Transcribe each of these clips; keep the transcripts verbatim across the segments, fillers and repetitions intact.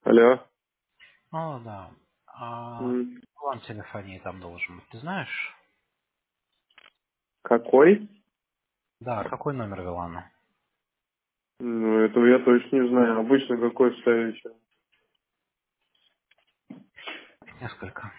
Алло. О, да. А, М, план телефонии там должен быть. Ты знаешь? Какой? Да, какой номер Вилана? Ну, этого я точно не знаю. Обычно какой ставите? Несколько.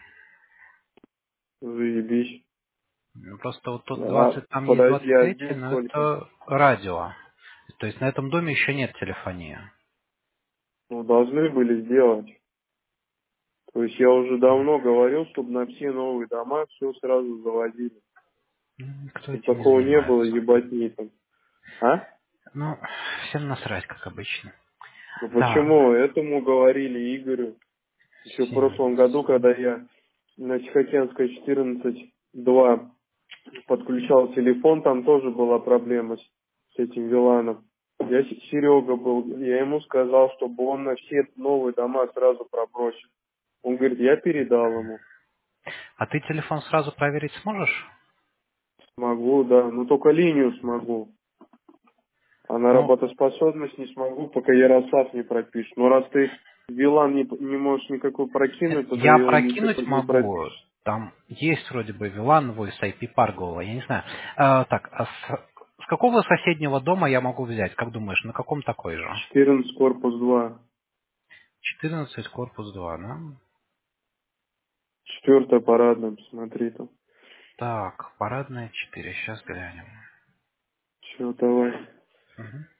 Заебись. Ну, просто вот тут А, двадцать, там есть подожди, двадцать а три, здесь но сколько? это радио. То есть на этом доме еще нет телефонии. Ну, должны были сделать. То есть я уже давно говорил, чтобы на все новые дома все сразу заводили. М, Кто Чтобы этим не такого не было, занимается? ебатни там. А? Ну, всем насрать, как обычно. Ну Да. почему? Этому говорили Игорю. Еще в Всем. прошлом году, когда я на Тихоокеанской четырнадцать два подключал телефон, там тоже была проблема с, с этим Виланом. Я С- Серега был, я ему сказал, чтобы он на все новые дома сразу пробросил. Он говорит, я передал ему. А ты телефон сразу проверить сможешь? Смогу, да, но только линию смогу. А на Ну, работоспособность не смогу, пока Ярослав не пропишет. Но раз ты Вилан не, не можешь никакой нет, прокинуть, то я его ничего прокинуть тут не могу. пропишешь. Там есть вроде бы Вилан Voice ай пи Паргола, я не знаю. А, так, а с, с какого соседнего дома я могу взять? Как думаешь, на каком такой же? четырнадцать корпус два. четырнадцать корпус два, да? Четвертая парадная, посмотри там. Так, парадная четыре, сейчас глянем. Все, давай. Мгм.